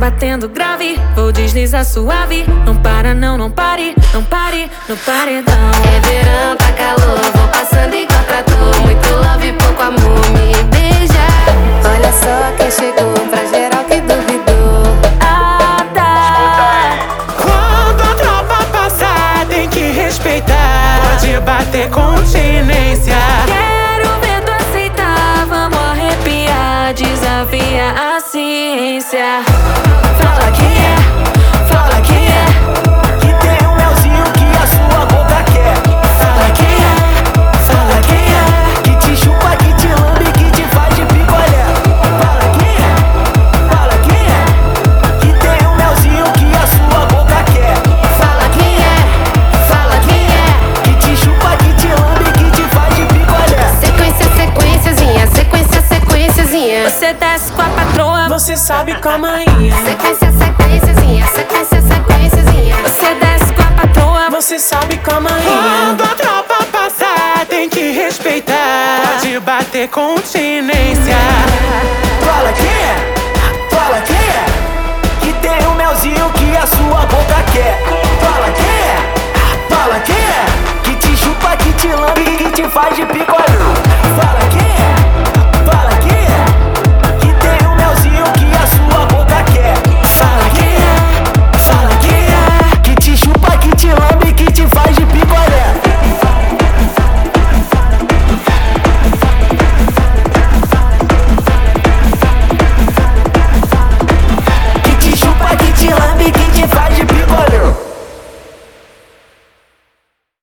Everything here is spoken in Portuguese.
batendo grave, vou deslizar suave. Não para não, não pare, não pare, no paredão. É verão, tá calor, vou passando igual trator. Muito love, pouco amor, me beija. Olha só quem chegou, pra geral que duvidou. Ah, tá. Quando a tropa passar, tem que respeitar. Pode bater continência. Quero ver tu aceitar, vamos arrepiar. Desafia a ciência. Fala quem é, fala quem é. Que tem um melzinho que a sua boca quer. Fala quem é, fala quem é. Que te chupa, que te lambe, que te faz de picolé. Fala quem é, fala quem é. Que tem um melzinho que a sua boca quer. Fala quem é, fala quem é. Que te chupa, que te lambe, que te faz de picolé. Sequência, sequenciazinha, sequência, sequenciazinha. Você desce com a patroa, Você sabe como é. Sequência, sequenciazinha, sequência, sequenciazinha. você desce com a patroa. Você sabe como é. Quando a tropa passar, tem que respeitar. Pode bater continência. Fala quem é.